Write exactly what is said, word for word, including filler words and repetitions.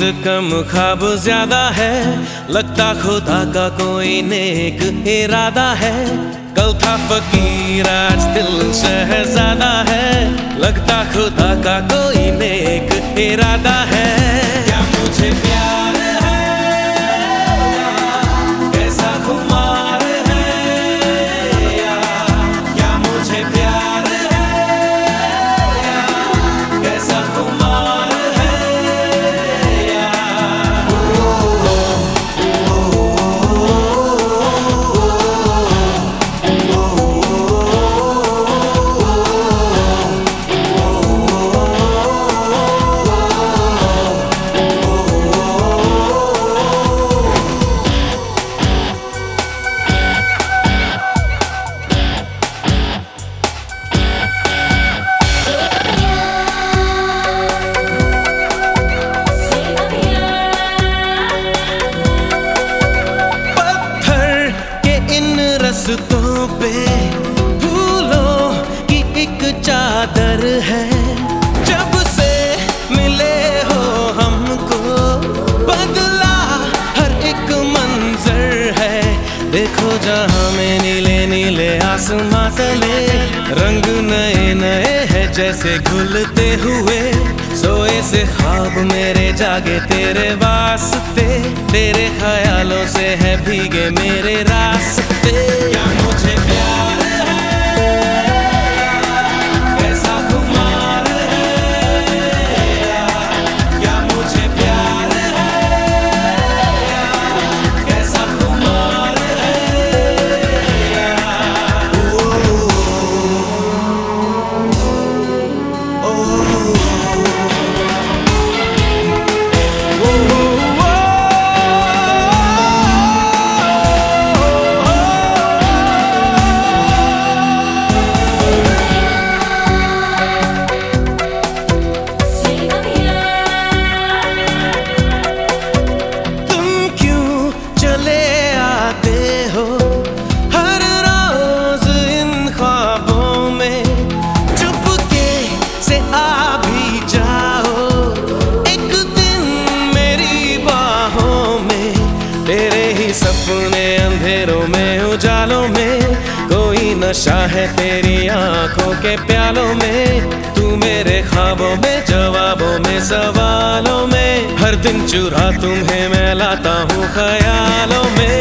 कम ख्वाब ज्यादा है, लगता खुदा का कोई नेक इरादा है। कल था फकीर आज दिल शहजादा है, लगता खुदा का कोई नेक इरादा है। क्या मुझे प्यार है, कैसा खुमार है या, क्या मुझे प्यार है या, कैसा खुमार रस्तों पे फूलों की एक चादर है। जब से मिले हो हमको बदला हर एक मंजर है। देखो जहां में नीले नीले आसमां तले रंग नए नए हैं जैसे घुलते हुए। सोए से ख्वाब मेरे जागे तेरे वास्ते, तेरे ख्यालों से है भीगे मेरे रास्ते। क्या मुझे प्यार है, कैसा खुमार है या, क्या मुझे प्यार है या, कैसा खुमार है या। ओ, ओ, ओ, सपने अंधेरों में उजालों में, कोई नशा है तेरी आंखों के प्यालों में। तू मेरे ख्वाबों में, जवाबों में, सवालों में, हर दिन चुरा तुम्हें मैं लाता हूँ ख्यालों में।